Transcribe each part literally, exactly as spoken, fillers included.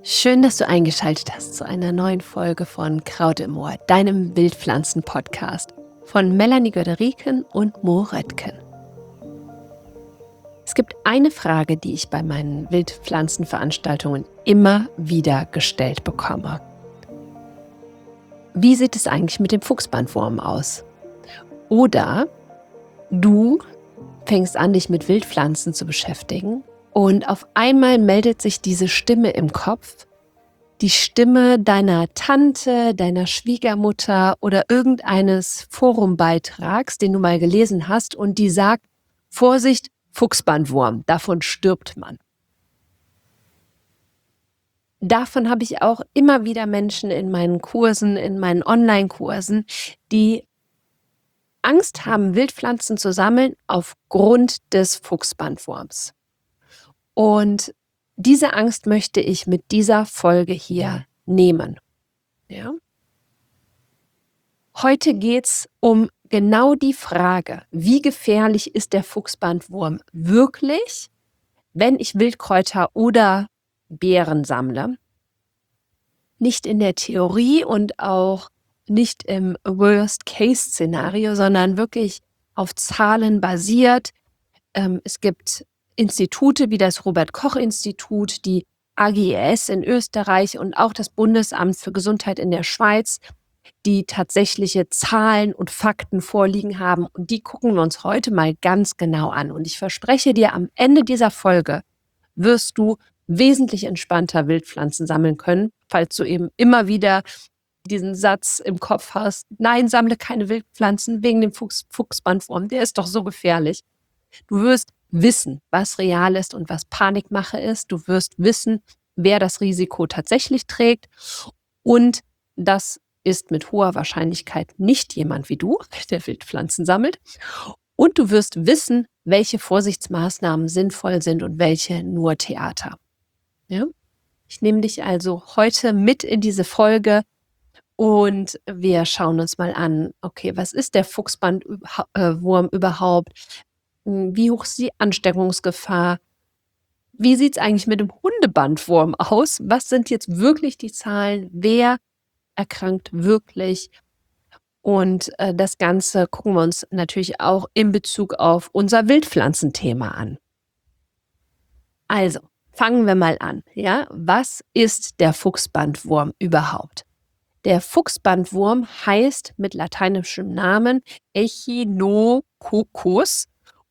Schön, dass du eingeschaltet hast zu einer neuen Folge von Kraut im Ohr, deinem Wildpflanzen-Podcast von Melanie Göderiken und Mo Röttgen. Es gibt eine Frage, die ich bei meinen Wildpflanzenveranstaltungen immer wieder gestellt bekomme. Wie sieht es eigentlich mit dem Fuchsbandwurm aus? Oder du fängst an, dich mit Wildpflanzen zu beschäftigen und auf einmal meldet sich diese Stimme im Kopf, die Stimme deiner Tante, deiner Schwiegermutter oder irgendeines Forumbeitrags, den du mal gelesen hast, und die sagt: Vorsicht, Fuchsbandwurm, davon stirbt man. Davon habe ich auch immer wieder Menschen in meinen Kursen, in meinen Online-Kursen, die Angst haben, Wildpflanzen zu sammeln aufgrund des Fuchsbandwurms. Und diese Angst möchte ich mit dieser Folge hier nehmen. Ja? Heute geht es um genau die Frage, wie gefährlich ist der Fuchsbandwurm wirklich, wenn ich Wildkräuter oder Beeren sammle? Nicht in der Theorie und auch nicht im Worst-Case-Szenario, sondern wirklich auf Zahlen basiert. Ähm, es gibt Institute wie das Robert-Koch-Institut, die A G E S in Österreich und auch das Bundesamt für Gesundheit in der Schweiz, die tatsächliche Zahlen und Fakten vorliegen haben. Und die gucken wir uns heute mal ganz genau an. Und ich verspreche dir, am Ende dieser Folge wirst du wesentlich entspannter Wildpflanzen sammeln können, falls du eben immer wieder diesen Satz im Kopf hast: Nein, sammle keine Wildpflanzen wegen dem Fuchs, Fuchsbandwurm, der ist doch so gefährlich. Du wirst wissen, was real ist und was Panikmache ist. Du wirst wissen, wer das Risiko tatsächlich trägt. Und das ist mit hoher Wahrscheinlichkeit nicht jemand wie du, der Wildpflanzen sammelt. Und du wirst wissen, welche Vorsichtsmaßnahmen sinnvoll sind und welche nur Theater. Ja? Ich nehme dich also heute mit in diese Folge und wir schauen uns mal an, okay, was ist der Fuchsbandwurm überhaupt? Wie hoch ist die Ansteckungsgefahr? Wie sieht es eigentlich mit dem Hundebandwurm aus? Was sind jetzt wirklich die Zahlen? Wer erkrankt wirklich? Und äh, das Ganze gucken wir uns natürlich auch in Bezug auf unser Wildpflanzenthema an. Also, fangen wir mal an. Ja? Was ist der Fuchsbandwurm überhaupt? Der Fuchsbandwurm heißt mit lateinischem Namen Echinococcus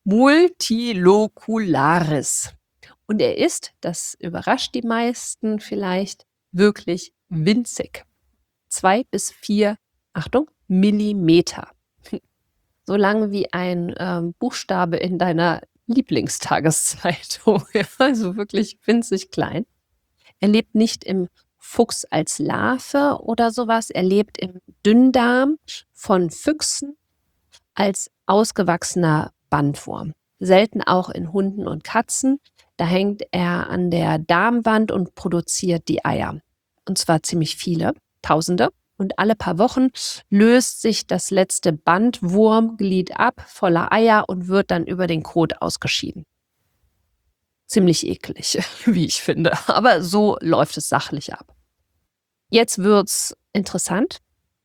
multilocularis. Und er ist, das überrascht die meisten vielleicht, wirklich winzig. Zwei bis vier, Achtung, Millimeter. So lang wie ein ähm, Buchstabe in deiner Lieblingstageszeitung. Also wirklich winzig klein. Er lebt nicht im Fuchs als Larve oder sowas. Er lebt im Dünndarm von Füchsen als ausgewachsener Bandwurm. Selten auch in Hunden und Katzen. Da hängt er an der Darmwand und produziert die Eier. Und zwar ziemlich viele, Tausende. Und alle paar Wochen löst sich das letzte Bandwurmglied ab, voller Eier, und wird dann über den Kot ausgeschieden. Ziemlich eklig, wie ich finde. Aber so läuft es sachlich ab. Jetzt wird's interessant.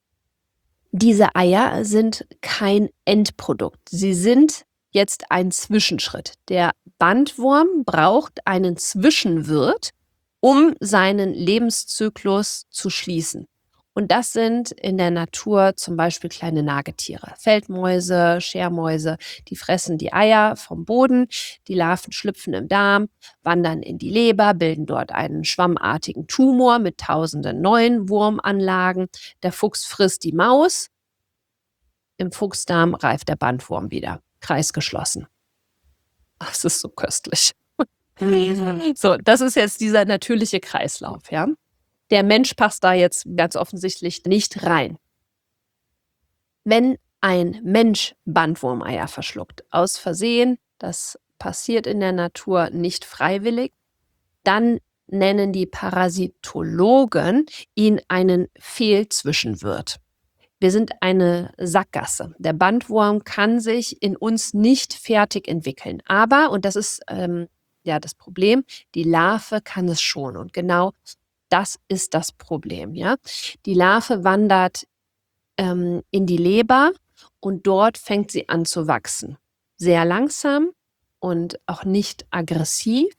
Diese Eier sind kein Endprodukt. Sie sind jetzt ein Zwischenschritt. Der Bandwurm braucht einen Zwischenwirt, um seinen Lebenszyklus zu schließen. Und das sind in der Natur zum Beispiel kleine Nagetiere. Feldmäuse, Schermäuse, die fressen die Eier vom Boden. Die Larven schlüpfen im Darm, wandern in die Leber, bilden dort einen schwammartigen Tumor mit tausenden neuen Wurmanlagen. Der Fuchs frisst die Maus. Im Fuchsdarm reift der Bandwurm wieder. Kreis geschlossen. Das ist so köstlich. So, das ist jetzt dieser natürliche Kreislauf, ja. Der Mensch passt da jetzt ganz offensichtlich nicht rein. Wenn ein Mensch Bandwurmeier verschluckt, aus Versehen, das passiert in der Natur nicht freiwillig, dann nennen die Parasitologen ihn einen Fehlzwischenwirt. Wir sind eine Sackgasse. Der Bandwurm kann sich in uns nicht fertig entwickeln. Aber, und das ist ähm, ja das Problem, die Larve kann es schon. Und genau das ist das Problem, ja. Die Larve wandert ähm, in die Leber und dort fängt sie an zu wachsen. Sehr langsam und auch nicht aggressiv.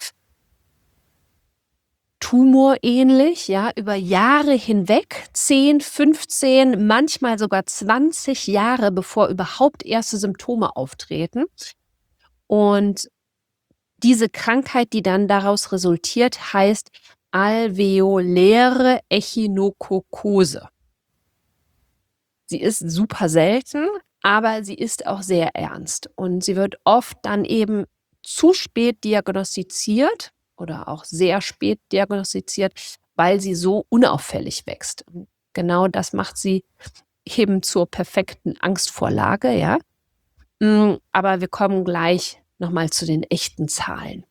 Tumorähnlich, ja, über Jahre hinweg, zehn, fünfzehn, manchmal sogar zwanzig Jahre, bevor überhaupt erste Symptome auftreten. Und diese Krankheit, die dann daraus resultiert, heißt alveoläre Echinokokose. Sie ist super selten, aber sie ist auch sehr ernst und sie wird oft dann eben zu spät diagnostiziert oder auch sehr spät diagnostiziert, weil sie so unauffällig wächst. Und genau das macht sie eben zur perfekten Angstvorlage, ja. Mm, Aber wir kommen gleich nochmal zu den echten Zahlen.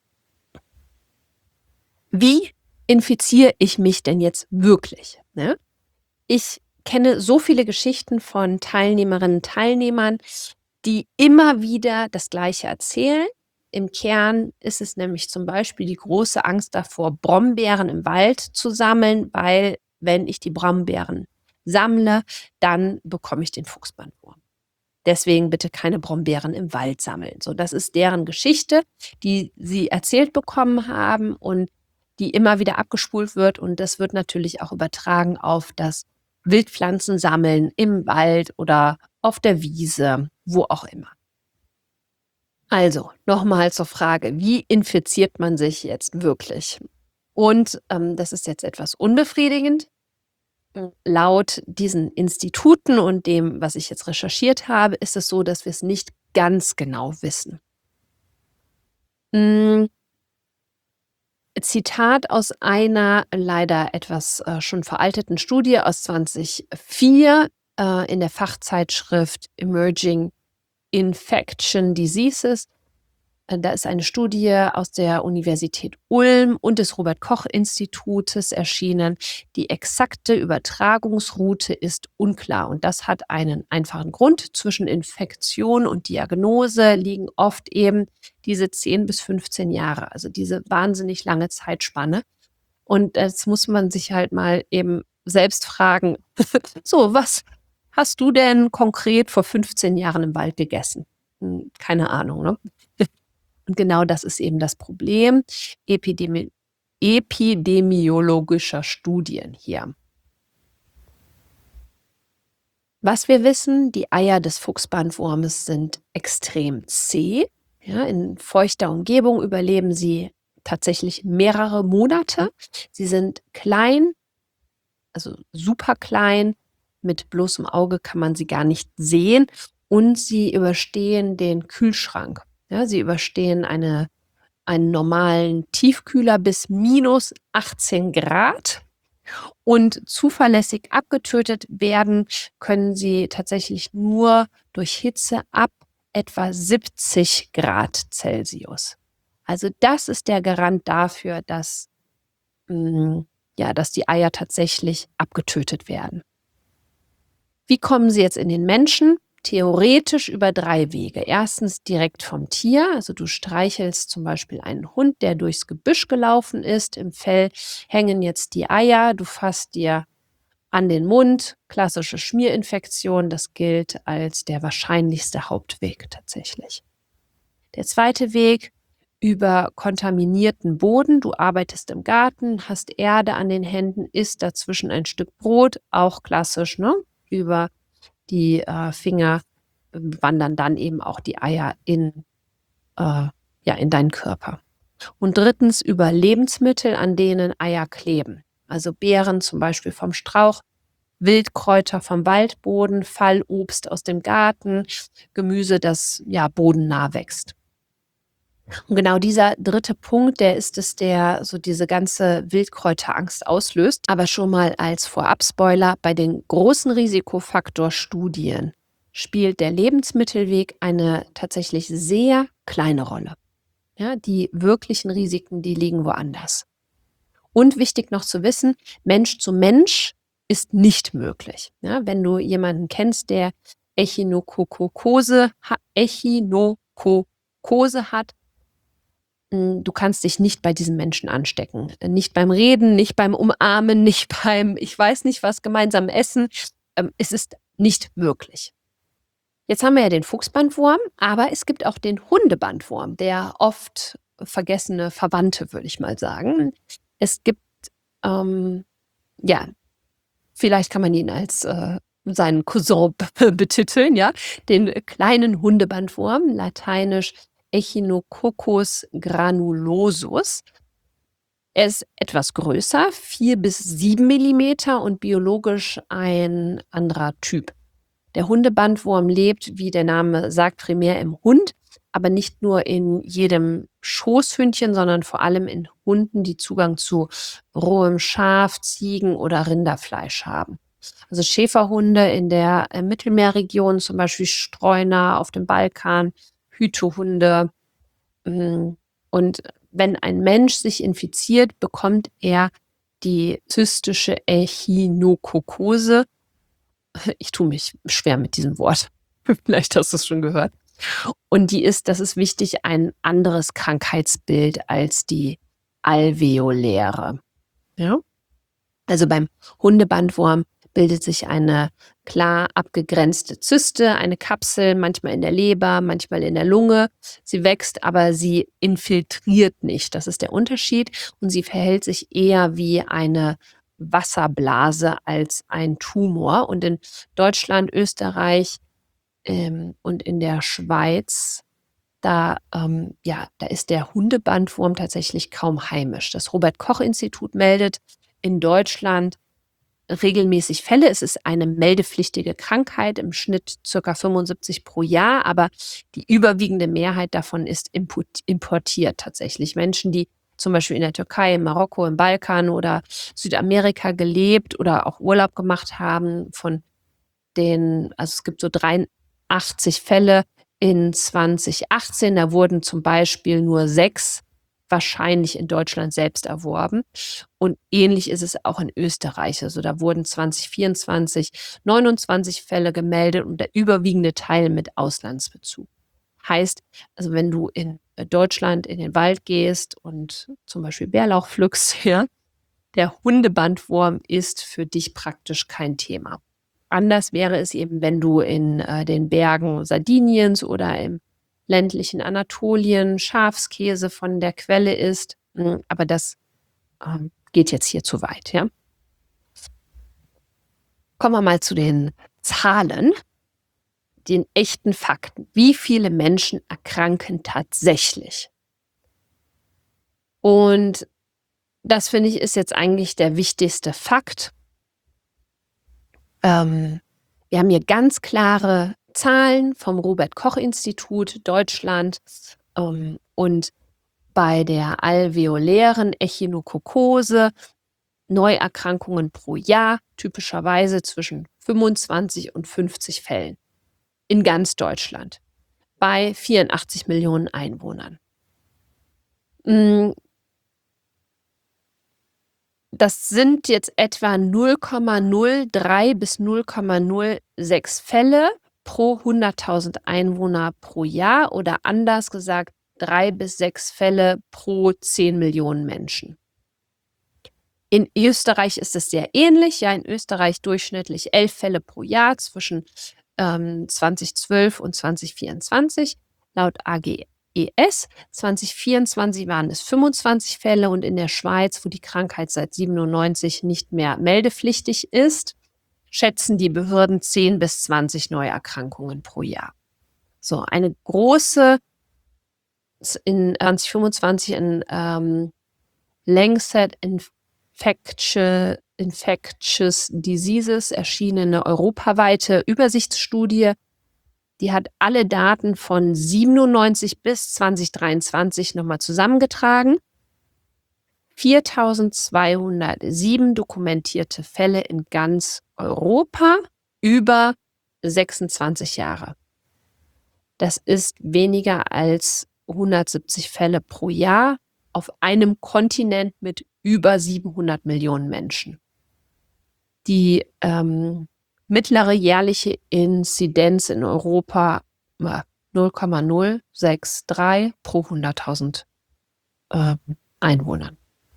Wie infiziere ich mich denn jetzt wirklich? Ne? Ich kenne so viele Geschichten von Teilnehmerinnen und Teilnehmern, die immer wieder das Gleiche erzählen. Im Kern ist es nämlich zum Beispiel die große Angst davor, Brombeeren im Wald zu sammeln, weil wenn ich die Brombeeren sammle, dann bekomme ich den Fuchsbandwurm. Deswegen bitte keine Brombeeren im Wald sammeln. So, das ist deren Geschichte, die sie erzählt bekommen haben und die immer wieder abgespult wird. Und das wird natürlich auch übertragen auf das Wildpflanzen sammeln im Wald oder auf der Wiese, wo auch immer. Also, nochmal zur Frage, wie infiziert man sich jetzt wirklich? Und ähm, das ist jetzt etwas unbefriedigend. Laut diesen Instituten und dem, was ich jetzt recherchiert habe, ist es so, dass wir es nicht ganz genau wissen. Mm, Zitat aus einer leider etwas äh, schon veralteten Studie aus zweitausendvier äh, in der Fachzeitschrift Emerging Infection Diseases. Äh, Da ist eine Studie aus der Universität Ulm und des Robert-Koch-Institutes erschienen. Die exakte Übertragungsroute ist unklar und das hat einen einfachen Grund. Zwischen Infektion und Diagnose liegen oft eben diese zehn bis fünfzehn Jahre, also diese wahnsinnig lange Zeitspanne. Und jetzt muss man sich halt mal eben selbst fragen, so, was hast du denn konkret vor fünfzehn Jahren im Wald gegessen? Hm, Keine Ahnung, ne? Und genau das ist eben das Problem Epidemi epidemiologischer Studien hier. Was wir wissen, die Eier des Fuchsbandwurmes sind extrem zäh. Ja, in feuchter Umgebung überleben sie tatsächlich mehrere Monate. Sie sind klein, also super klein. Mit bloßem Auge kann man sie gar nicht sehen. Und sie überstehen den Kühlschrank. Ja, sie überstehen eine, einen normalen Tiefkühler bis minus achtzehn Grad. Und zuverlässig abgetötet werden können sie tatsächlich nur durch Hitze ab etwa siebzig Grad Celsius. Also das ist der Garant dafür, dass, mh, ja, dass die Eier tatsächlich abgetötet werden. Wie kommen sie jetzt in den Menschen? Theoretisch über drei Wege. Erstens direkt vom Tier, also du streichelst zum Beispiel einen Hund, der durchs Gebüsch gelaufen ist. Im Fell hängen jetzt die Eier, du fasst dir an den Mund, klassische Schmierinfektion, das gilt als der wahrscheinlichste Hauptweg tatsächlich. Der zweite Weg über kontaminierten Boden, du arbeitest im Garten, hast Erde an den Händen, isst dazwischen ein Stück Brot, auch klassisch, ne? Über die äh, Finger äh, wandern dann eben auch die Eier in, äh, ja, in deinen Körper. Und drittens über Lebensmittel, an denen Eier kleben. Also Beeren zum Beispiel vom Strauch, Wildkräuter vom Waldboden, Fallobst aus dem Garten, Gemüse, das ja bodennah wächst. Und genau dieser dritte Punkt, der ist es, der so diese ganze Wildkräuterangst auslöst. Aber schon mal als Vorab-Spoiler, bei den großen Risikofaktorstudien spielt der Lebensmittelweg eine tatsächlich sehr kleine Rolle. Ja, die wirklichen Risiken, die liegen woanders. Und wichtig noch zu wissen, Mensch zu Mensch ist nicht möglich. Ja, wenn du jemanden kennst, der Echinokokose, ha- Echinokokose hat, hm, du kannst dich nicht bei diesen Menschen anstecken. Äh, nicht beim Reden, nicht beim Umarmen, nicht beim ich weiß nicht was, gemeinsam essen. Ähm, es ist nicht möglich. Jetzt haben wir ja den Fuchsbandwurm, aber es gibt auch den Hundebandwurm, der oft vergessene Verwandte, würde ich mal sagen. Es gibt, ähm, ja, vielleicht kann man ihn als, äh, seinen Cousin b betiteln, ja, den kleinen Hundebandwurm, lateinisch Echinococcus granulosus. Er ist etwas größer, vier bis sieben Millimeter und biologisch ein anderer Typ. Der Hundebandwurm lebt, wie der Name sagt, primär im Hund, aber nicht nur in jedem Schoßhündchen, sondern vor allem in Hunden, die Zugang zu rohem Schaf, Ziegen oder Rinderfleisch haben. Also Schäferhunde in der äh, Mittelmeerregion, zum Beispiel Streuner auf dem Balkan, Hütehunde. mm, Und wenn ein Mensch sich infiziert, bekommt er die zystische Echinokokose. Ich tue mich schwer mit diesem Wort. Vielleicht hast du es schon gehört. Und die ist, das ist wichtig, ein anderes Krankheitsbild als die alveoläre. Ja? Also beim Hundebandwurm bildet sich eine klar abgegrenzte Zyste, eine Kapsel, manchmal in der Leber, manchmal in der Lunge. Sie wächst, aber sie infiltriert nicht. Das ist der Unterschied. Und sie verhält sich eher wie eine Wasserblase als ein Tumor. Und in Deutschland, Österreich ähm, und in der Schweiz, da, ähm, ja, da ist der Hundebandwurm tatsächlich kaum heimisch. Das Robert-Koch-Institut meldet in Deutschland regelmäßig Fälle. Es ist eine meldepflichtige Krankheit, im Schnitt ca. fünfundsiebzig pro Jahr, aber die überwiegende Mehrheit davon ist importiert tatsächlich. Menschen, die zum Beispiel in der Türkei, in Marokko, im Balkan oder Südamerika gelebt oder auch Urlaub gemacht haben, von den, also es gibt so dreiundachtzig Fälle in zwanzig achtzehn, da wurden zum Beispiel nur sechs wahrscheinlich in Deutschland selbst erworben. Und ähnlich ist es auch in Österreich. Also da wurden zwanzig vierundzwanzig neunundzwanzig Fälle gemeldet und der überwiegende Teil mit Auslandsbezug. Heißt, also wenn du in Deutschland in den Wald gehst und zum Beispiel Bärlauch pflückst, ja, der Hundebandwurm ist für dich praktisch kein Thema. Anders wäre es eben, wenn du in äh, den Bergen Sardiniens oder im ländlichen Anatolien Schafskäse von der Quelle isst. Mm, Aber das ähm, geht jetzt hier zu weit. Ja? Kommen wir mal zu den Zahlen, den echten Fakten. Wie viele Menschen erkranken tatsächlich? Und das, finde ich, ist jetzt eigentlich der wichtigste Fakt. Ähm, wir haben hier ganz klare Zahlen vom Robert-Koch-Institut Deutschland ähm, und bei der alveolären Echinokokose Neuerkrankungen pro Jahr, typischerweise zwischen fünfundzwanzig und fünfzig Fällen in ganz Deutschland bei vierundachtzig Millionen Einwohnern. Mm, Das sind jetzt etwa null Komma null drei bis null Komma null sechs Fälle pro hunderttausend Einwohner pro Jahr oder anders gesagt drei bis sechs Fälle pro zehn Millionen Menschen. In Österreich ist es sehr ähnlich. Ja, in Österreich durchschnittlich elf Fälle pro Jahr zwischen ähm, zweitausendzwölf und zweitausendvierundzwanzig laut A G E S. zweitausendvierundzwanzig waren es fünfundzwanzig Fälle und in der Schweiz, wo die Krankheit seit siebenundneunzig nicht mehr meldepflichtig ist, schätzen die Behörden zehn bis zwanzig Neuerkrankungen pro Jahr. So, eine große, in zweitausendfünfundzwanzig in ähm, Lancet Infectious, Infectious Diseases erschienene europaweite Übersichtsstudie, die hat alle Daten von siebenundneunzig bis zweitausenddreiundzwanzig nochmal zusammengetragen. viertausendzweihundertsieben dokumentierte Fälle in ganz Europa über sechsundzwanzig Jahre. Das ist weniger als hundertsiebzig Fälle pro Jahr auf einem Kontinent mit über siebenhundert Millionen Menschen. Die ähm, mittlere jährliche Inzidenz in Europa null Komma null sechs drei pro hunderttausend ähm, Einwohnern.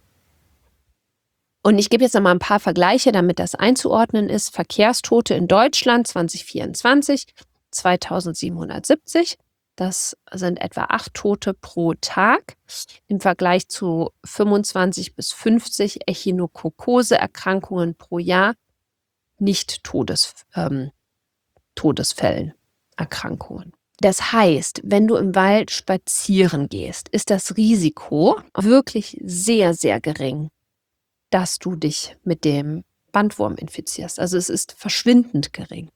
Und ich gebe jetzt noch mal ein paar Vergleiche, damit das einzuordnen ist. Verkehrstote in Deutschland zwanzig vierundzwanzig, zweitausendsiebenhundertsiebzig. Das sind etwa acht Tote pro Tag. Im Vergleich zu fünfundzwanzig bis fünfzig Echinokokose-Erkrankungen pro Jahr, nicht Todes, ähm, Todesfällen, Erkrankungen. Das heißt, wenn du im Wald spazieren gehst, ist das Risiko wirklich sehr, sehr gering, dass du dich mit dem Bandwurm infizierst. Also es ist verschwindend gering.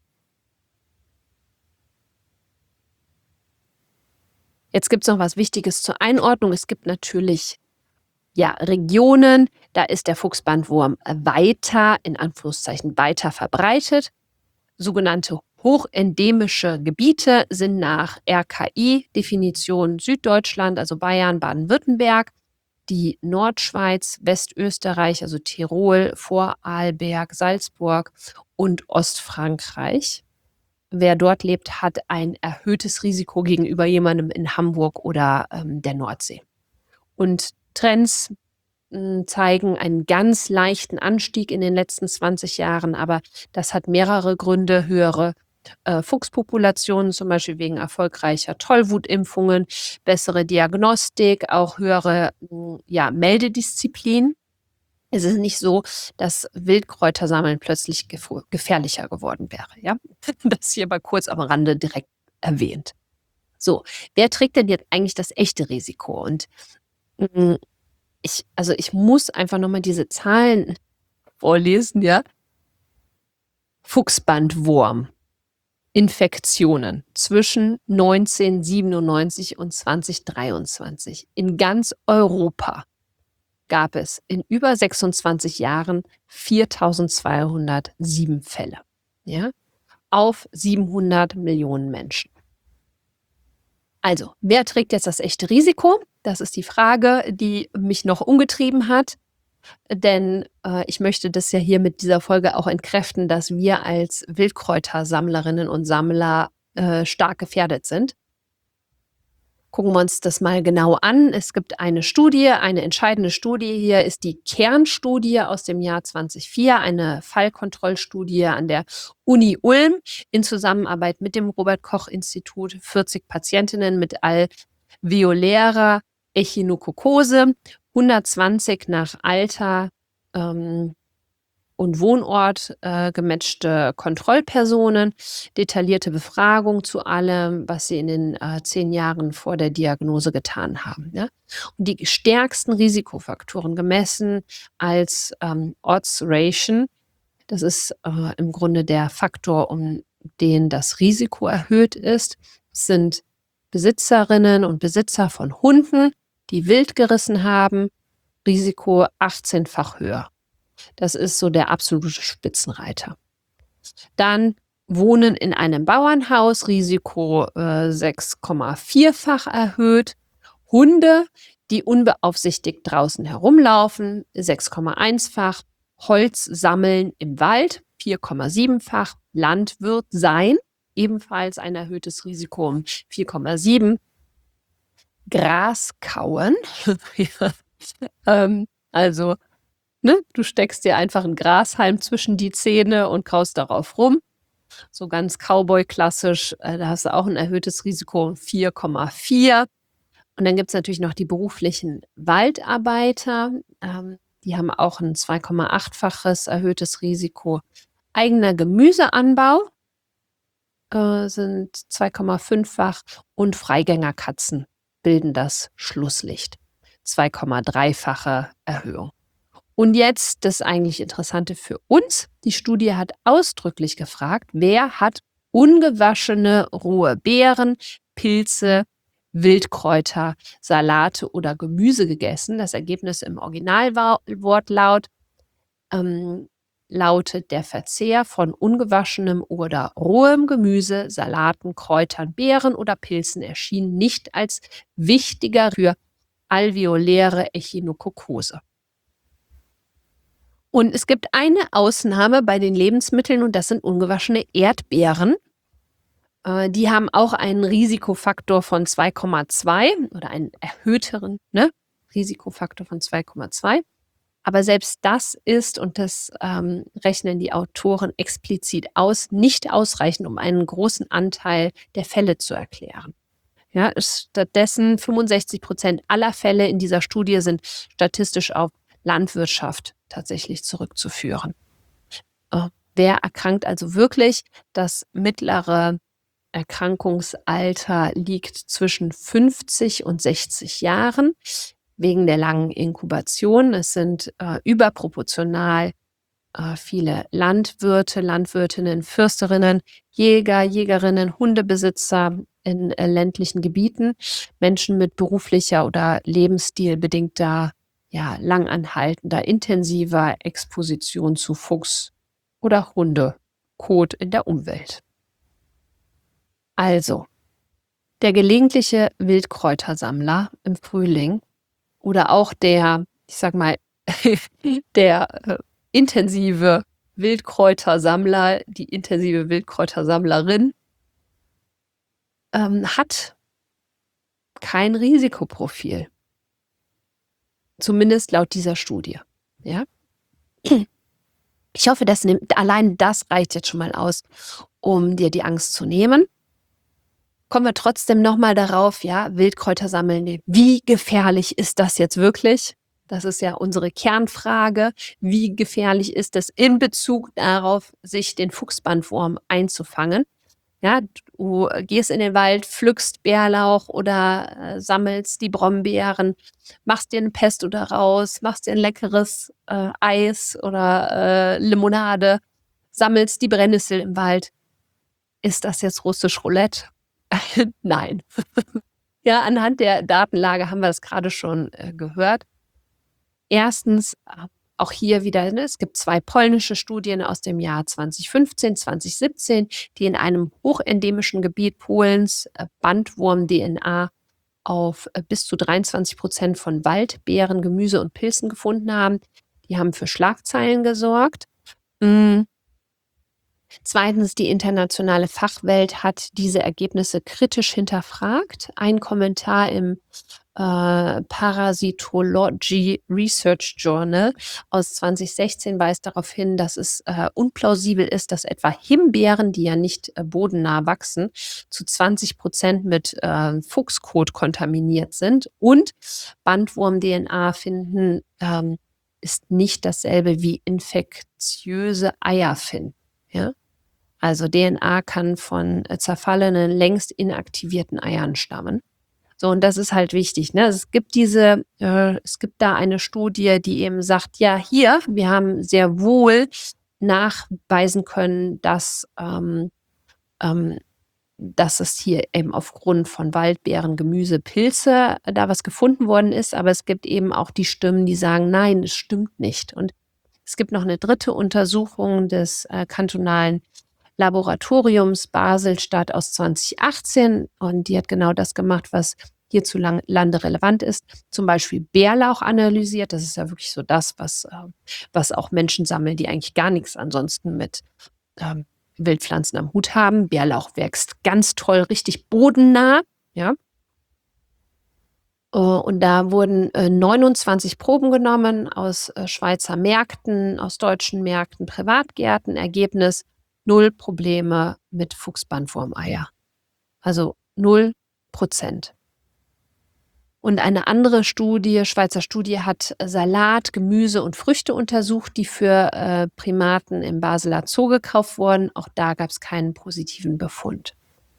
Jetzt gibt es noch was Wichtiges zur Einordnung. Es gibt natürlich ja, Regionen, da ist der Fuchsbandwurm weiter, in Anführungszeichen weiter verbreitet. Sogenannte hochendemische Gebiete sind nach R K I-Definition Süddeutschland, also Bayern, Baden-Württemberg, die Nordschweiz, Westösterreich, also Tirol, Vorarlberg, Salzburg und Ostfrankreich. Wer dort lebt, hat ein erhöhtes Risiko gegenüber jemandem in Hamburg oder ähm, der Nordsee. Und Trends mh, zeigen einen ganz leichten Anstieg in den letzten zwanzig Jahren, aber das hat mehrere Gründe. Höhere äh, Fuchspopulationen, zum Beispiel wegen erfolgreicher Tollwutimpfungen, bessere Diagnostik, auch höhere mh, ja, Meldedisziplin. Es ist nicht so, dass Wildkräutersammeln plötzlich gef- gefährlicher geworden wäre. Ja? Das hier mal kurz am Rande direkt erwähnt. So, wer trägt denn jetzt eigentlich das echte Risiko? Und mh, ich, also ich muss einfach nochmal diese Zahlen vorlesen, ja. Fuchsbandwurm. Infektionen zwischen neunzehnhundertsiebenundneunzig und zweitausenddreiundzwanzig. In ganz Europa gab es in über sechsundzwanzig Jahren viertausendzweihundertsieben Fälle, ja, auf siebenhundert Millionen Menschen. Also, wer trägt jetzt das echte Risiko? Das ist die Frage, die mich noch umgetrieben hat. Denn äh, ich möchte das ja hier mit dieser Folge auch entkräften, dass wir als Wildkräutersammlerinnen und Sammler äh, stark gefährdet sind. Gucken wir uns das mal genau an. Es gibt eine Studie, eine entscheidende Studie hier ist die Kernstudie aus dem Jahr zweitausendvier, eine Fallkontrollstudie an der Uni Ulm in Zusammenarbeit mit dem Robert-Koch-Institut. vierzig Patientinnen mit alveolärer Echinokokose, hundertzwanzig nach Alter ähm, und Wohnort äh, gematchte Kontrollpersonen, detaillierte Befragung zu allem, was sie in den äh, zehn Jahren vor der Diagnose getan haben. Ja? Und die stärksten Risikofaktoren gemessen als ähm, Odds Ratio, das ist äh, im Grunde der Faktor, um den das Risiko erhöht ist, sind Besitzerinnen und Besitzer von Hunden, die wild gerissen haben, Risiko achtzehnfach höher. Das ist so der absolute Spitzenreiter. Dann Wohnen in einem Bauernhaus, Risiko äh, sechs Komma vier-fach erhöht. Hunde, die unbeaufsichtigt draußen herumlaufen, sechs Komma eins-fach. Holz sammeln im Wald, vier Komma sieben-fach. Landwirt sein, ebenfalls ein erhöhtes Risiko um vier Komma sieben. Gras kauen, ja. ähm, also Ne? Du steckst dir einfach einen Grashalm zwischen die Zähne und kaust darauf rum. So ganz Cowboy-klassisch, äh, da hast du auch ein erhöhtes Risiko vier Komma vier. Und dann gibt es natürlich noch die beruflichen Waldarbeiter. Ähm, die haben auch ein zwei Komma acht-faches erhöhtes Risiko. Eigener Gemüseanbau äh, sind zwei Komma fünf-fach und Freigängerkatzen bilden das Schlusslicht. zwei Komma drei-fache Erhöhung. Und jetzt das eigentlich Interessante für uns. Die Studie hat ausdrücklich gefragt, wer hat ungewaschene rohe Beeren, Pilze, Wildkräuter, Salate oder Gemüse gegessen. Das Ergebnis im Originalwortlaut ähm, lautet, der Verzehr von ungewaschenem oder rohem Gemüse, Salaten, Kräutern, Beeren oder Pilzen erschien nicht als wichtiger für alveoläre Echinokokose. Und es gibt eine Ausnahme bei den Lebensmitteln und das sind ungewaschene Erdbeeren. Äh, die haben auch einen Risikofaktor von zwei Komma zwei oder einen erhöhteren, ne? Risikofaktor von zwei Komma zwei. Aber selbst das ist, und das ähm, rechnen die Autoren explizit aus, nicht ausreichend, um einen großen Anteil der Fälle zu erklären. Ja, stattdessen fünfundsechzig Prozent aller Fälle in dieser Studie sind statistisch auf Landwirtschaft tatsächlich zurückzuführen. Äh, wer erkrankt also wirklich? Das mittlere Erkrankungsalter liegt zwischen fünfzig und sechzig Jahren wegen der langen Inkubation. Es sind äh, überproportional äh, viele Landwirte, Landwirtinnen, Fürsterinnen, Jäger, Jägerinnen, Hundebesitzer in äh, ländlichen Gebieten, Menschen mit beruflicher oder lebensstilbedingter, ja, langanhaltender, intensiver Exposition zu Fuchs- oder Hundekot in der Umwelt. Also, der gelegentliche Wildkräutersammler im Frühling oder auch der, ich sag mal, der äh, intensive Wildkräutersammler, die intensive Wildkräutersammlerin, ähm, hat kein Risikoprofil. Zumindest laut dieser Studie. Ja? Ich hoffe, das nimmt, allein das reicht jetzt schon mal aus, um dir die Angst zu nehmen. Kommen wir trotzdem nochmal darauf, ja, Wildkräuter sammeln. Wie gefährlich ist das jetzt wirklich? Das ist ja unsere Kernfrage. Wie gefährlich ist es in Bezug darauf, sich den Fuchsbandwurm einzufangen? Ja, du gehst in den Wald, pflückst Bärlauch oder äh, sammelst die Brombeeren, machst dir eine Pesto daraus, machst dir ein leckeres äh, Eis oder äh, Limonade, sammelst die Brennnessel im Wald. Ist das jetzt russisch Roulette? Nein. Ja, anhand der Datenlage haben wir das gerade schon äh, gehört. Erstens, äh, auch hier wieder, ne, es gibt zwei polnische Studien aus dem Jahr zwanzig fünfzehn, zwanzig siebzehn, die in einem hochendemischen Gebiet Polens äh, Bandwurm-D N A auf äh, bis zu dreiundzwanzig Prozent von Waldbeeren, Gemüse und Pilzen gefunden haben. Die haben für Schlagzeilen gesorgt. Mm. Zweitens, die internationale Fachwelt hat diese Ergebnisse kritisch hinterfragt. Ein Kommentar im äh, Parasitology Research Journal aus zwanzig sechzehn weist darauf hin, dass es äh, unplausibel ist, dass etwa Himbeeren, die ja nicht äh, bodennah wachsen, zu zwanzig Prozent mit äh, Fuchskot kontaminiert sind. Und Bandwurm-D N A finden ähm, ist nicht dasselbe wie infektiöse Eier finden. Ja? Also D N A kann von äh, zerfallenen, längst inaktivierten Eiern stammen. So, und das ist halt wichtig. Ne? Es gibt diese, äh, es gibt da eine Studie, die eben sagt, ja, hier, wir haben sehr wohl nachweisen können, dass, ähm, ähm, dass es hier eben aufgrund von Waldbeeren, Gemüse, Pilze äh, da was gefunden worden ist. Aber es gibt eben auch die Stimmen, die sagen, nein, es stimmt nicht. Und es gibt noch eine dritte Untersuchung des äh, kantonalen Laboratoriums Basel-Stadt aus zwanzig achtzehn, und die hat genau das gemacht, was hierzulande relevant ist. Zum Beispiel Bärlauch analysiert. Das ist ja wirklich so das, was, äh, was auch Menschen sammeln, die eigentlich gar nichts ansonsten mit ähm, Wildpflanzen am Hut haben. Bärlauch wächst ganz toll, richtig bodennah. Ja. Äh, Und da wurden äh, neunundzwanzig Proben genommen aus äh, Schweizer Märkten, aus deutschen Märkten, Privatgärten. Ergebnis: null Probleme mit Fuchsbandwurmeier. Also null Prozent. Und eine andere Studie, Schweizer Studie, hat Salat, Gemüse und Früchte untersucht, die für äh, Primaten im Basler Zoo gekauft wurden. Auch da gab es keinen positiven Befund.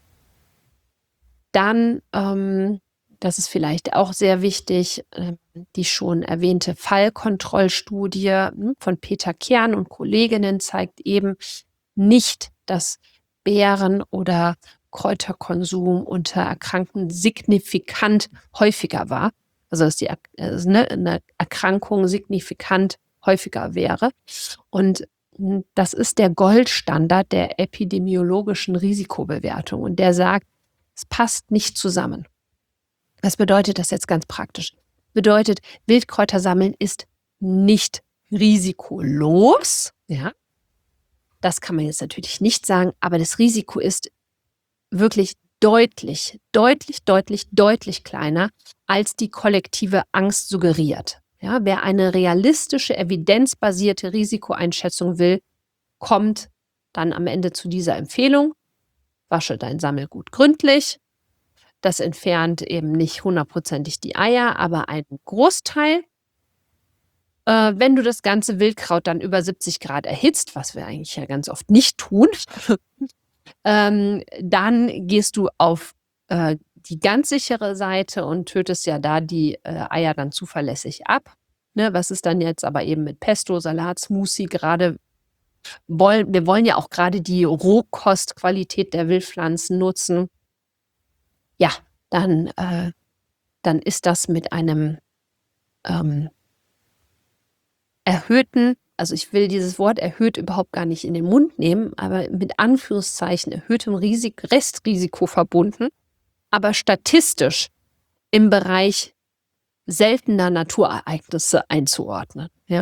Dann, ähm, das ist vielleicht auch sehr wichtig, äh, die schon erwähnte Fallkontrollstudie hm, von Peter Kern und Kolleginnen zeigt eben nicht, dass Beeren- oder Kräuterkonsum unter Erkrankten signifikant häufiger war. Also dass die Er- also, ne, eine Erkrankung signifikant häufiger wäre. Und hm, das ist der Goldstandard der epidemiologischen Risikobewertung. Und der sagt, es passt nicht zusammen. Was bedeutet das jetzt ganz praktisch? Bedeutet, Wildkräuter sammeln ist nicht risikolos. Ja, das kann man jetzt natürlich nicht sagen, aber das Risiko ist wirklich deutlich, deutlich, deutlich, deutlich kleiner, als die kollektive Angst suggeriert. Ja, wer eine realistische, evidenzbasierte Risikoeinschätzung will, kommt dann am Ende zu dieser Empfehlung: Wasche dein Sammelgut gründlich. Das entfernt eben nicht hundertprozentig die Eier, aber einen Großteil. Äh, wenn du das ganze Wildkraut dann über siebzig Grad erhitzt, was wir eigentlich ja ganz oft nicht tun, ähm, dann gehst du auf äh, die ganz sichere Seite und tötest ja da die äh, Eier dann zuverlässig ab. Ne, was ist dann jetzt aber eben mit Pesto, Salat, Smoothie gerade wollen, wir wollen ja auch gerade die Rohkostqualität der Wildpflanzen nutzen. Ja, dann, äh, dann ist das mit einem ähm, erhöhten, also ich will dieses Wort erhöht überhaupt gar nicht in den Mund nehmen, aber mit Anführungszeichen erhöhtem Risik Restrisiko verbunden, aber statistisch im Bereich seltener Naturereignisse einzuordnen, ja?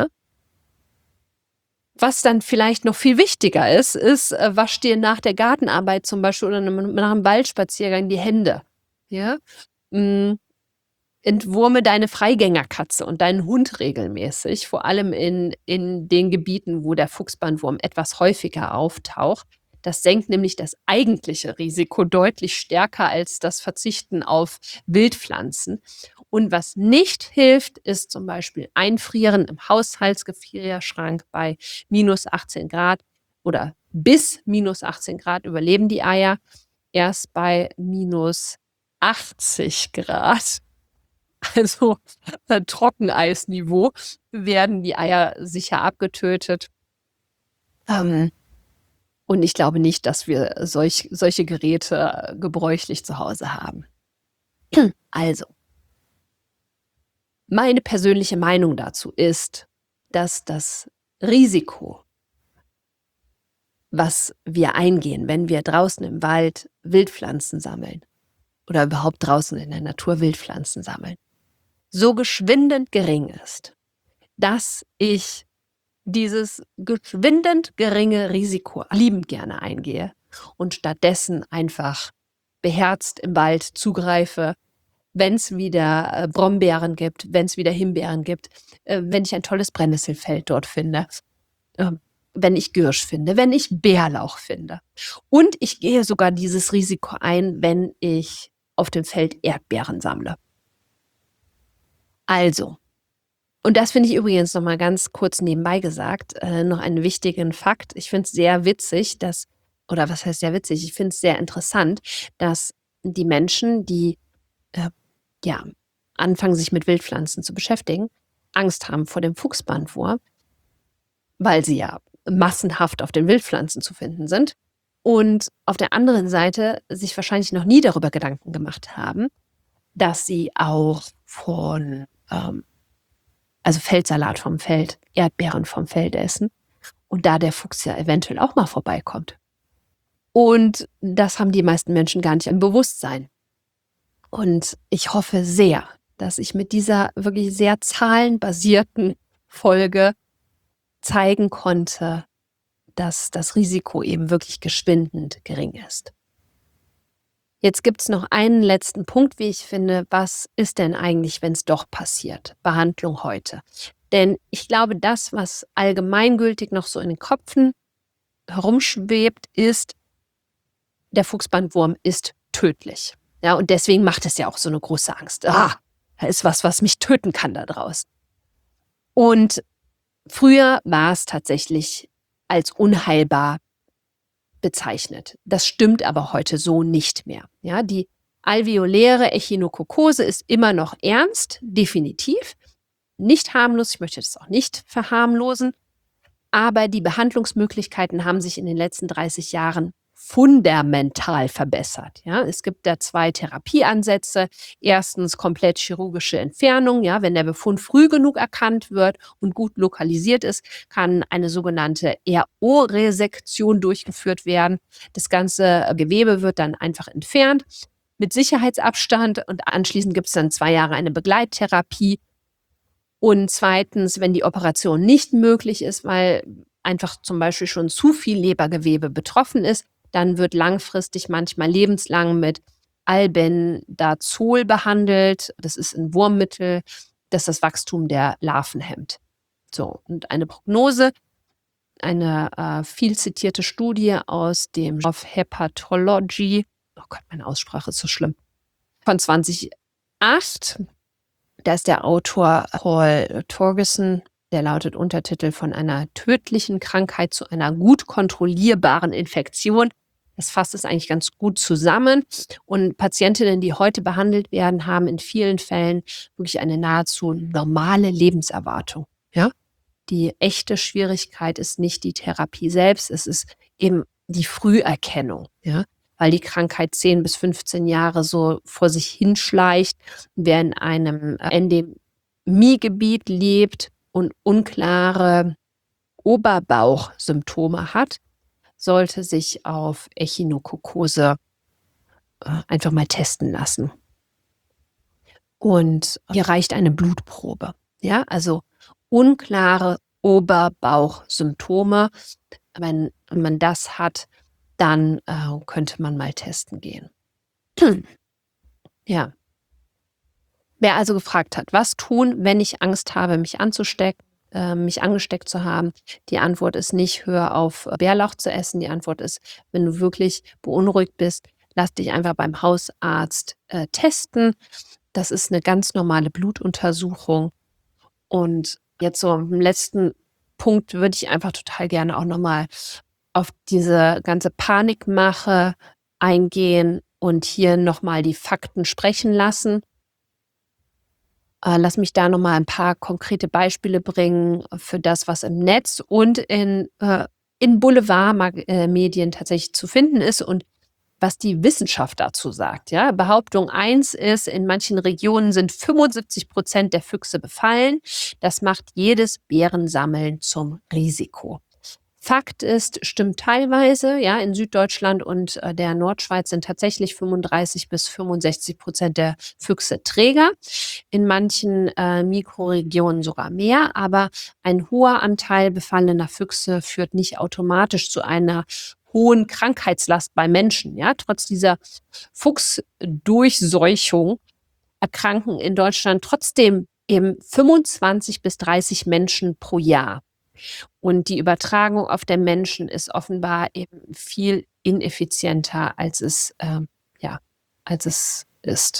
Was dann vielleicht noch viel wichtiger ist, ist, äh, wasch dir nach der Gartenarbeit zum Beispiel oder nam nach 'nem Waldspaziergang die Hände, ja? Hm, entwurme deine Freigängerkatze und deinen Hund regelmäßig, vor allem in in den Gebieten, wo der Fuchsbandwurm etwas häufiger auftaucht. Das senkt nämlich das eigentliche Risiko deutlich stärker als das Verzichten auf Wildpflanzen. Und was nicht hilft, ist zum Beispiel Einfrieren im Haushaltsgefrierschrank bei minus achtzehn Grad oder bis minus achtzehn Grad überleben die Eier. Erst bei minus achtzig Grad, also äh, Trockeneisniveau, werden die Eier sicher abgetötet. Ähm, und ich glaube nicht, dass wir solch solche Geräte gebräuchlich zu Hause haben. Also meine persönliche Meinung dazu ist, dass das Risiko, was wir eingehen, wenn wir draußen im Wald Wildpflanzen sammeln oder überhaupt draußen in der Natur Wildpflanzen sammeln, so geschwindend gering ist, dass ich dieses geschwindend geringe Risiko liebend gerne eingehe und stattdessen einfach beherzt im Wald zugreife, wenn's wieder äh, Brombeeren gibt, wenn's wieder Himbeeren gibt, äh, wenn ich ein tolles Brennnesselfeld dort finde, ähm, wenn ich Girsch finde, wenn ich Bärlauch finde. Und ich gehe sogar dieses Risiko ein, wenn ich auf dem Feld Erdbeeren sammle. Also, und das finde ich übrigens noch mal ganz kurz nebenbei gesagt, äh, noch einen wichtigen Fakt. Ich finde es sehr witzig, dass oder was heißt sehr witzig? Ich finde es sehr interessant, dass die Menschen, die, äh, ja, anfangen, sich mit Wildpflanzen zu beschäftigen, Angst haben vor dem Fuchsbandwurm, weil sie ja massenhaft auf den Wildpflanzen zu finden sind und auf der anderen Seite sich wahrscheinlich noch nie darüber Gedanken gemacht haben, dass sie auch von, ähm also Feldsalat vom Feld, Erdbeeren vom Feld essen und da der Fuchs ja eventuell auch mal vorbeikommt. Und das haben die meisten Menschen gar nicht im Bewusstsein. Und ich hoffe sehr, dass ich mit dieser wirklich sehr zahlenbasierten Folge zeigen konnte, dass das Risiko eben wirklich geschwindend gering ist. Jetzt gibt's noch einen letzten Punkt, wie ich finde. Was ist denn eigentlich, wenn's doch passiert? Behandlung heute. Denn ich glaube, das, was allgemeingültig noch so in den Köpfen herumschwebt, ist, der Fuchsbandwurm ist tödlich. Ja, und deswegen macht es ja auch so eine große Angst. Ah, da ist was, was mich töten kann da draußen. Und früher war es tatsächlich als unheilbar bezeichnet. Das stimmt aber heute so nicht mehr. Ja, die alveoläre Echinokokose ist immer noch ernst, definitiv. Nicht harmlos, ich möchte das auch nicht verharmlosen, aber die Behandlungsmöglichkeiten haben sich in den letzten dreißig Jahren fundamental verbessert. Ja, es gibt da zwei Therapieansätze. Erstens komplett chirurgische Entfernung. Ja, wenn der Befund früh genug erkannt wird und gut lokalisiert ist, kann eine sogenannte R O-Resektion durchgeführt werden. Das ganze Gewebe wird dann einfach entfernt mit Sicherheitsabstand und anschließend gibt es dann zwei Jahre eine Begleittherapie. Und zweitens, wenn die Operation nicht möglich ist, weil einfach zum Beispiel schon zu viel Lebergewebe betroffen ist, Dann wird langfristig, manchmal lebenslang mit Albendazol behandelt. Das ist 'n Wurmmittel, das das Wachstum der Larven hemmt. So, und eine Prognose, eine, äh, viel zitierte Studie aus dem of Hepatology, oh Gott, meine Aussprache ist so schlimm, von zweitausendacht. Da ist der Autor Paul Torgerson, der lautet Untertitel: „Von einer tödlichen Krankheit zu einer gut kontrollierbaren Infektion." Das fasst es eigentlich ganz gut zusammen. Und Patientinnen, die heute behandelt werden, haben in vielen Fällen wirklich eine nahezu normale Lebenserwartung, ja? Die echte Schwierigkeit ist nicht die Therapie selbst, es ist eben die Früherkennung, ja? Weil die Krankheit zehn bis fünfzehn Jahre so vor sich hinschleicht. Wer in einem äh, Endemiegebiet lebt und unklare Oberbauchsymptome hat, sollte sich auf Echinokokose äh, einfach mal testen lassen. Und hier reicht eine Blutprobe, ja? Also, unklare Oberbauchsymptome. Wenn man das hat, dann, äh, könnte man mal testen gehen. Ja. Wer also gefragt hat: „Was tun, wenn ich Angst habe, mich anzustecken äh, mich angesteckt zu haben?" Die Antwort ist nicht: „Hör auf, Bärlauch zu essen." Die Antwort ist: „Wenn du wirklich beunruhigt bist, lass dich einfach beim Hausarzt, äh, testen." Das ist 'ne ganz normale Blutuntersuchung. Und jetzt so im letzten Punkt würde ich einfach total gerne auch noch mal auf diese ganze Panikmache eingehen und hier noch mal die Fakten sprechen lassen. Äh, lass mich da noch mal 'n paar konkrete Beispiele bringen für das, was im Netz und in äh, in Boulevardmag äh, Medien tatsächlich zu finden ist und was die Wissenschaft dazu sagt, ja? Behauptung eins ist: In manchen Regionen sind fünfundsiebzig Prozent der Füchse befallen. Das macht jedes Beerensammeln zum Risiko. Fakt ist, stimmt teilweise, ja, in Süddeutschland und, äh, der Nordschweiz sind tatsächlich fünfunddreißig bis fünfundsechzig Prozent der Füchse Träger. In manchen, äh, Mikroregionen sogar mehr, aber ein hoher Anteil befallener Füchse führt nicht automatisch zu einer hohen Krankheitslast bei Menschen, ja? Trotz dieser Fuchsdurchseuchung erkranken in Deutschland trotzdem eben fünfundzwanzig bis dreißig Menschen pro Jahr. Und die Übertragung auf den Menschen ist offenbar eben viel ineffizienter, als es, ähm, ja, als es ist.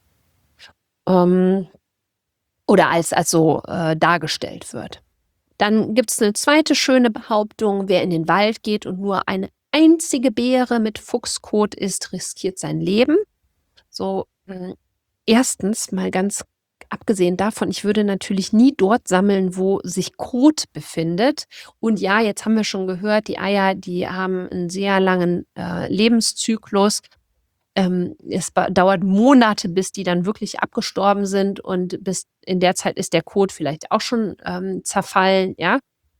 Ähm, oder als als so, äh, dargestellt wird. Dann gibt's 'ne zweite schöne Behauptung: Wer in den Wald geht und nur eine einzige Beere mit Fuchskot isst, riskiert sein Leben. So, hm, erstens mal ganz abgesehen davon, ich würde natürlich nie dort sammeln, wo sich Kot befindet. Und ja, jetzt haben wir schon gehört, die Eier, die haben 'n sehr langen, äh, Lebenszyklus. Ähm, es ba dauert Monate, bis die dann wirklich abgestorben sind und bis in der Zeit ist der Kot vielleicht auch schon, ähm, zerfallen, ja?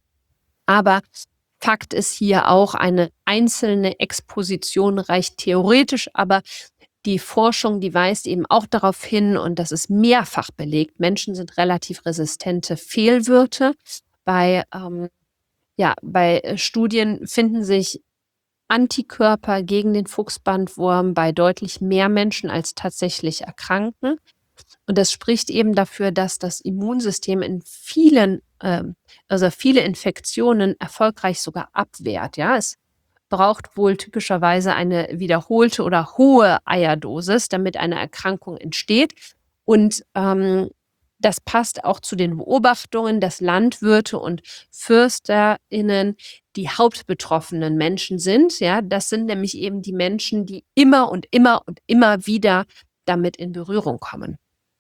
Aber Fakt ist hier auch, eine einzelne Exposition reicht theoretisch, aber die Forschung, die weist eben auch darauf hin und das ist mehrfach belegt, Menschen sind relativ resistente Fehlwirte. Bei, ähm ja, bei, äh, Studien finden sich Antikörper gegen den Fuchsbandwurm bei deutlich mehr Menschen, als tatsächlich erkranken. Und das spricht eben dafür, dass das Immunsystem in vielen ähm, also viele Infektionen erfolgreich sogar abwehrt, ja? Es braucht wohl typischerweise eine wiederholte oder hohe Eierdosis, damit eine Erkrankung entsteht. Und, ähm, das passt auch zu den Beobachtungen, dass Landwirte und FörsterInnen die hauptbetroffenen Menschen sind, ja? Das sind nämlich eben die Menschen, die immer und immer und immer wieder damit in Berührung kommen.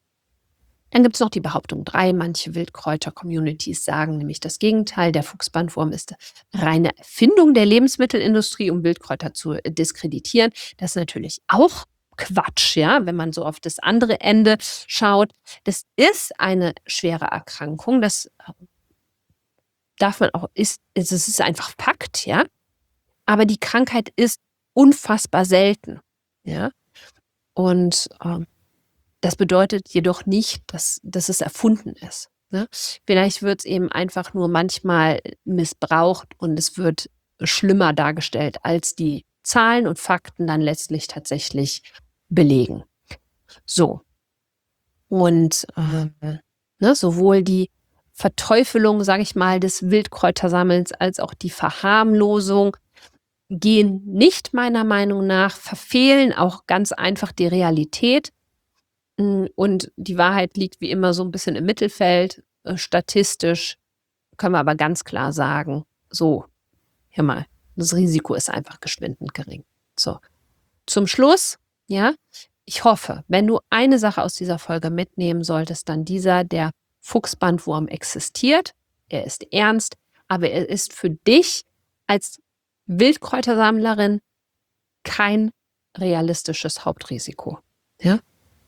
Dann gibt's noch die Behauptung drei. Manche Wildkräuter-Communities sagen nämlich das Gegenteil. Der Fuchsbandwurm ist reine Erfindung der Lebensmittelindustrie, um Wildkräuter zu äh, diskreditieren. Das ist natürlich auch Quatsch, ja, wenn man so auf das andere Ende schaut. Das ist eine schwere Erkrankung, das, ähm darf man auch ist es ist einfach Fakt, ja? Aber die Krankheit ist unfassbar selten, ja? Und, ähm, das bedeutet jedoch nicht, dass dass es erfunden ist, ne? Vielleicht wird's eben einfach nur manchmal missbraucht und es wird schlimmer dargestellt, als die Zahlen und Fakten dann letztlich tatsächlich belegen. So. Und äh, ne, sowohl die Verteufelung, sage ich mal, des Wildkräutersammelns als auch die Verharmlosung gehen nicht meiner Meinung nach, verfehlen auch ganz einfach die Realität. Mm, Und die Wahrheit liegt wie immer so ein bisschen im Mittelfeld. Äh, Statistisch können wir aber ganz klar sagen, so, hör mal, das Risiko ist einfach geschwindend gering. So, zum Schluss, ja, ich hoffe, wenn du eine Sache aus dieser Folge mitnehmen solltest, dann dieser, der Fuchsbandwurm existiert, er ist ernst, aber er ist für dich als Wildkräutersammlerin kein realistisches Hauptrisiko. Ja?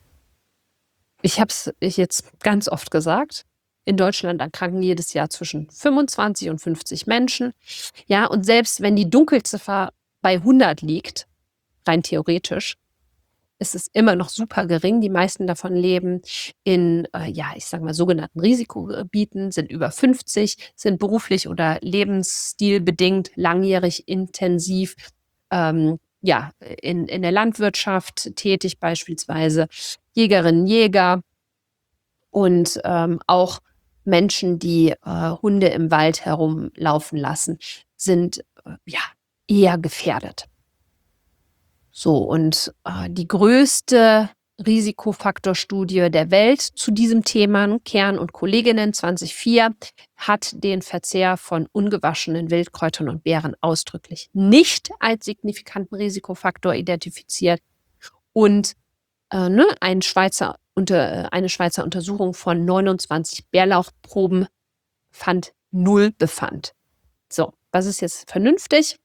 Ich habe es jetzt ganz oft gesagt. In Deutschland erkranken jedes Jahr zwischen fünfundzwanzig und fünfzig Menschen. Ja, und selbst wenn die Dunkelziffer bei hundert liegt, rein theoretisch, ist es immer noch super gering. Die meisten davon leben in, äh, ja, ich sage mal, sogenannten Risikogebieten, sind über fünfzig, sind beruflich oder lebensstilbedingt langjährig intensiv ähm, ja, in, in der Landwirtschaft tätig, beispielsweise Jägerinnen, Jäger und ähm, auch Menschen, die äh, Hunde im Wald herumlaufen lassen, sind äh, ja eher gefährdet. So, und äh, die größte Risikofaktorstudie der Welt zu diesem Thema, Kern und Kolleginnen zwanzig vier, hat den Verzehr von ungewaschenen Wildkräutern und Beeren ausdrücklich nicht als signifikanten Risikofaktor identifiziert. Und äh, ne, ein Schweizer unter, äh, eine Schweizer Untersuchung von neunundzwanzig Bärlauchproben fand null Befand. So, was ist jetzt vernünftig?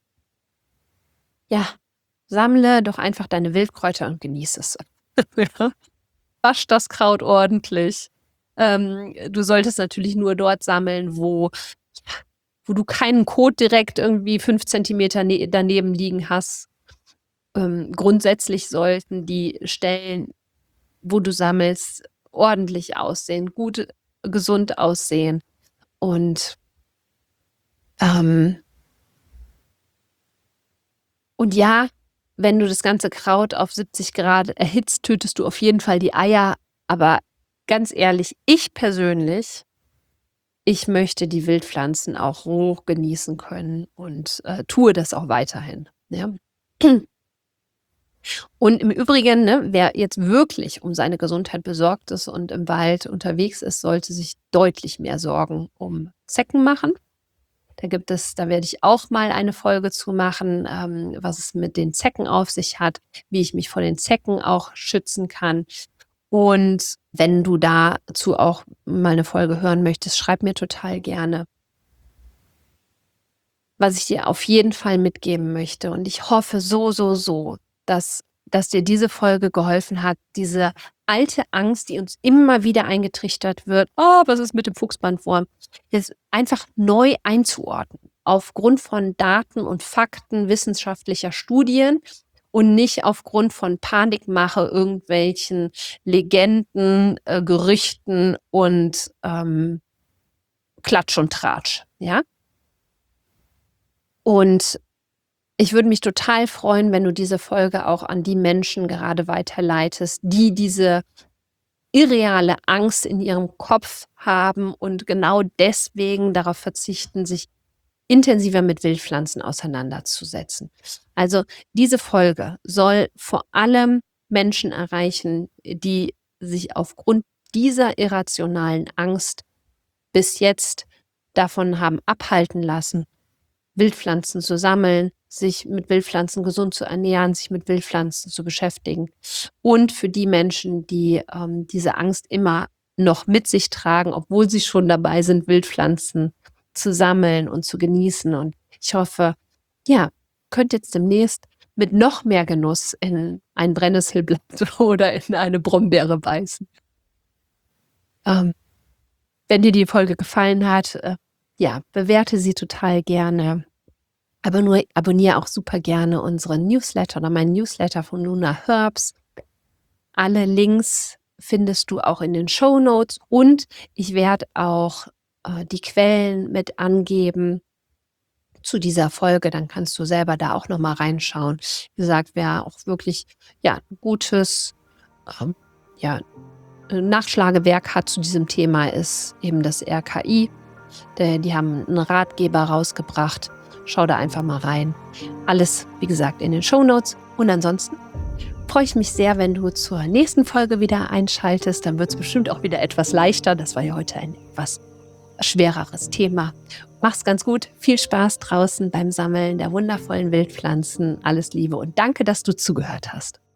Ja, sammle doch einfach deine Wildkräuter und genieße es. Ja. Wasch das Kraut ordentlich. Ähm, du solltest natürlich nur dort sammeln, wo, wo du keinen Kot direkt irgendwie fünf Zentimeter ne daneben liegen hast. Ähm, grundsätzlich sollten die Stellen, wo du sammelst, ordentlich aussehen, gut, gesund aussehen. Und ähm, und ja, wenn du das ganze Kraut auf siebzig Grad erhitzt, tötest du auf jeden Fall die Eier. Aber ganz ehrlich, ich persönlich, ich möchte die Wildpflanzen auch roh genießen können und äh, tue das auch weiterhin. Ja. Und im Übrigen, ne, wer jetzt wirklich um seine Gesundheit besorgt ist und im Wald unterwegs ist, sollte sich deutlich mehr Sorgen um Zecken machen. Da gibt es, da werde ich auch mal eine Folge zu machen, ähm, was es mit den Zecken auf sich hat, wie ich mich vor den Zecken auch schützen kann. Und wenn du dazu auch mal eine Folge hören möchtest, schreib mir total gerne. Was ich dir auf jeden Fall mitgeben möchte, und ich hoffe so, so, so, dass, dass dir diese Folge geholfen hat, diese alte Angst, die uns immer wieder eingetrichtert wird, oh, was ist mit dem Fuchsbandwurm, jetzt einfach neu einzuordnen, aufgrund von Daten und Fakten wissenschaftlicher Studien und nicht aufgrund von Panikmache, irgendwelchen Legenden, äh, Gerüchten und ähm, Klatsch und Tratsch, ja? Und ich würde mich total freuen, wenn du diese Folge auch an die Menschen gerade weiterleitest, die diese irreale Angst in ihrem Kopf haben und genau deswegen darauf verzichten, sich intensiver mit Wildpflanzen auseinanderzusetzen. Also diese Folge soll vor allem Menschen erreichen, die sich aufgrund dieser irrationalen Angst bis jetzt davon haben abhalten lassen, Wildpflanzen zu sammeln, sich mit Wildpflanzen gesund zu ernähren, sich mit Wildpflanzen zu beschäftigen. Und für die Menschen, die ähm, diese Angst immer noch mit sich tragen, obwohl sie schon dabei sind, Wildpflanzen zu sammeln und zu genießen. Und ich hoffe, ja, könnt jetzt demnächst mit noch mehr Genuss in ein Brennnesselblatt oder in eine Brombeere beißen. Ähm, wenn dir die Folge gefallen hat, äh, ja, bewerte sie total gerne. Aber nur abonniere auch super gerne unseren Newsletter oder meinen Newsletter von Luna Herbs. Alle Links findest du auch in den Shownotes und ich werde auch äh, die Quellen mit angeben, zu dieser Folge, dann kannst du selber da auch noch mal reinschauen. Wie gesagt, wer auch wirklich, ja, gutes, ähm, ja, äh, Nachschlagewerk hat zu diesem Thema, ist eben das R K I. Äh, die haben einen Ratgeber rausgebracht. Schau da einfach mal rein. Alles, wie gesagt, in den Shownotes. Und ansonsten freue ich mich sehr, wenn du zur nächsten Folge wieder einschaltest. Dann wird es bestimmt auch wieder etwas leichter. Das war ja heute ein etwas schwereres Thema. Mach's ganz gut. Viel Spaß draußen beim Sammeln der wundervollen Wildpflanzen. Alles Liebe und danke, dass du zugehört hast.